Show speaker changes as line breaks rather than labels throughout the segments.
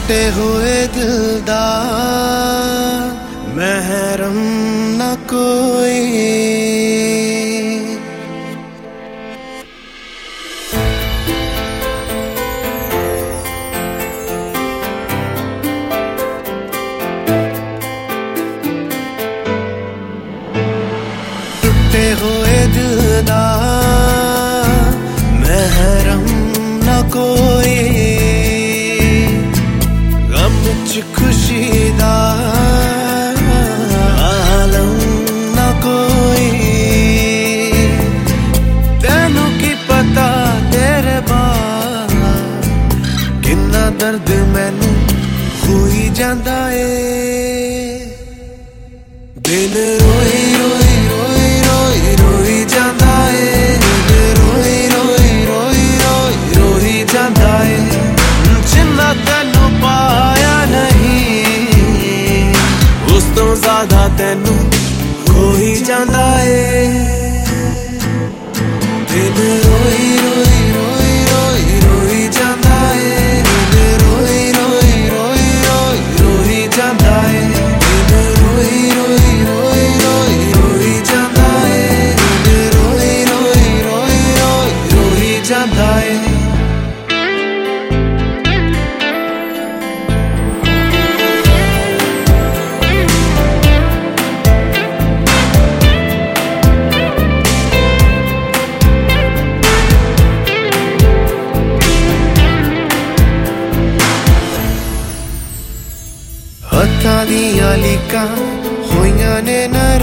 टुटे हुए दिल दा महरम न कोई। टुटे हुए दिल दा महरम न कोई, गम च खुशी दा आलम न कोई। तेनू की पता तेरे बाद किन्ना दर्द मैनू होई जांदा ए। दिल रोई रोई रोई रोई रोई जांदा ए, रोई रोई रोई रोई रोई जांदा ए। जिन्ना तैनू पाया नहीं उस तो ज्यादा तैनू खोई जांदा ए। दिल रोई रोई रोई रोई रोई जांदा ए, रोई रोई रोई रोई रोई जांदा ए। दिल रोई रोई रोई रोई रोई जांदा ए, रोई रोई रोई रोई रोई जांदा ए। हत्थां दियां लीकां होइयां ने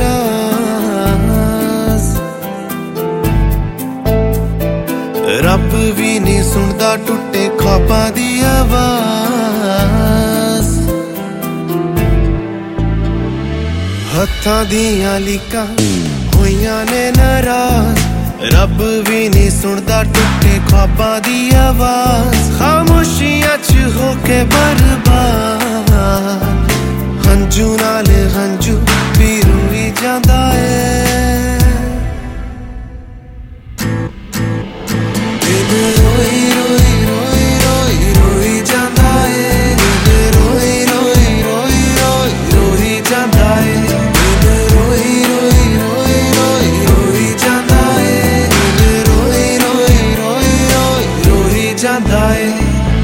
नाराज, रब भी नहीं सुनदा टुटे ख्वाबां दी आवाज। हत्थां दियां लीकां होइयां ने नाराज, रब भी नहीं सुनदा टुटे ख्वाबां दी आवाज। खामोशियां च होके बर्बाद हंजू नाल हंजू भी रोई जांदा ए। दिल रोई रोई रोई रोई रोई जांदा ए, रोई रोई रोई रोई रोई जांदा ए। दिल रोई रोई रोई रोई रोई जांदा ए, रोई रोई रोई रोई रोई जांदा ए।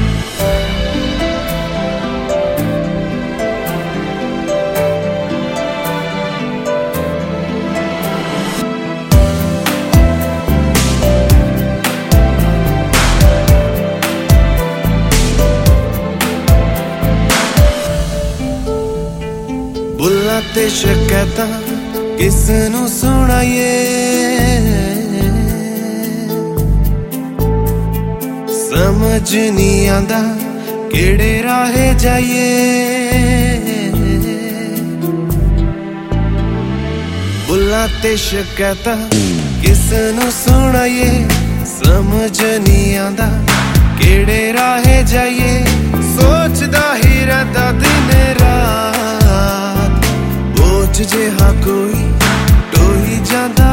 बुल्लां ते शकैतां किस नू सुनाइए, समझ नहीं आंदा केड़े राहे जाइए। बुल्लां ते शकैतां किस नू सुनाइए, समझ नहीं आंदा केड़े राहे जाइए। सोचदा ही रहंदा दिन रात बोझ जिहा कोई ढोई जांदा